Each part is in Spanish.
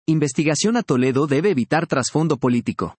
Investigación a Toledo debe evitar trasfondo político.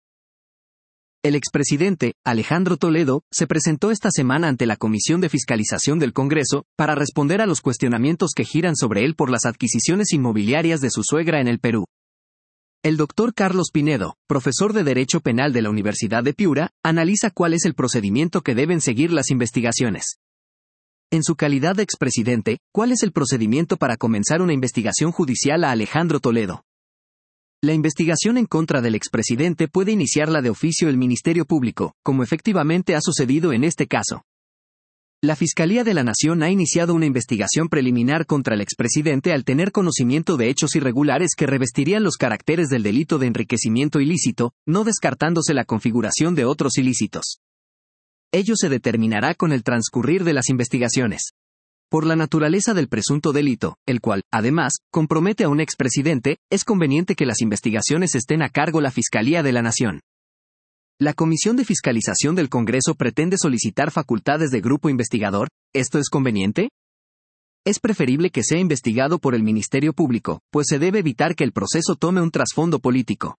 El expresidente, Alejandro Toledo, se presentó esta semana ante la Comisión de Fiscalización del Congreso para responder a los cuestionamientos que giran sobre él por las adquisiciones inmobiliarias de su suegra en el Perú. El doctor Carlos Pinedo, profesor de Derecho Penal de la Universidad de Piura, analiza cuál es el procedimiento que deben seguir las investigaciones. En su calidad de expresidente, ¿cuál es el procedimiento para comenzar una investigación judicial a Alejandro Toledo? La investigación en contra del expresidente puede iniciarla de oficio el Ministerio Público, como efectivamente ha sucedido en este caso. La Fiscalía de la Nación ha iniciado una investigación preliminar contra el expresidente al tener conocimiento de hechos irregulares que revestirían los caracteres del delito de enriquecimiento ilícito, no descartándose la configuración de otros ilícitos. Ello se determinará con el transcurrir de las investigaciones. Por la naturaleza del presunto delito, el cual, además, compromete a un expresidente, es conveniente que las investigaciones estén a cargo la Fiscalía de la Nación. La Comisión de Fiscalización del Congreso pretende solicitar facultades de grupo investigador. ¿Esto es conveniente? Es preferible que sea investigado por el Ministerio Público, pues se debe evitar que el proceso tome un trasfondo político.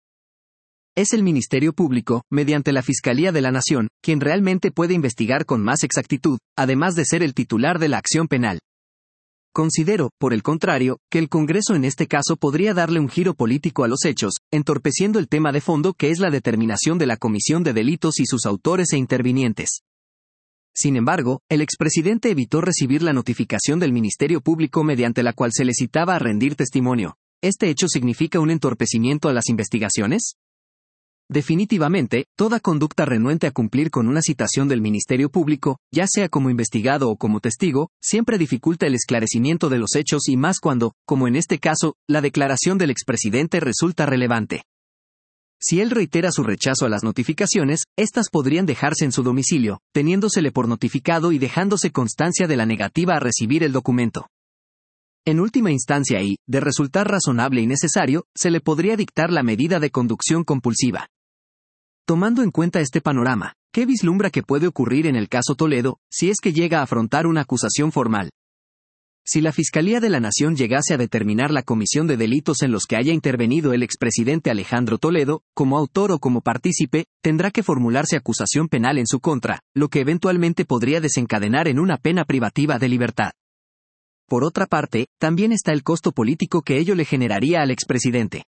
Es el Ministerio Público, mediante la Fiscalía de la Nación, quien realmente puede investigar con más exactitud, además de ser el titular de la acción penal. Considero, por el contrario, que el Congreso en este caso podría darle un giro político a los hechos, entorpeciendo el tema de fondo que es la determinación de la comisión de delitos y sus autores e intervinientes. Sin embargo, el expresidente evitó recibir la notificación del Ministerio Público mediante la cual se le citaba a rendir testimonio. ¿Este hecho significa un entorpecimiento a las investigaciones? Definitivamente, toda conducta renuente a cumplir con una citación del Ministerio Público, ya sea como investigado o como testigo, siempre dificulta el esclarecimiento de los hechos y más cuando, como en este caso, la declaración del expresidente resulta relevante. Si él reitera su rechazo a las notificaciones, éstas podrían dejarse en su domicilio, teniéndosele por notificado y dejándose constancia de la negativa a recibir el documento. En última instancia y, de resultar razonable y necesario, se le podría dictar la medida de conducción compulsiva. Tomando en cuenta este panorama, ¿qué vislumbra que puede ocurrir en el caso Toledo, si es que llega a afrontar una acusación formal? Si la Fiscalía de la Nación llegase a determinar la comisión de delitos en los que haya intervenido el expresidente Alejandro Toledo, como autor o como partícipe, tendrá que formularse acusación penal en su contra, lo que eventualmente podría desencadenar en una pena privativa de libertad. Por otra parte, también está el costo político que ello le generaría al expresidente.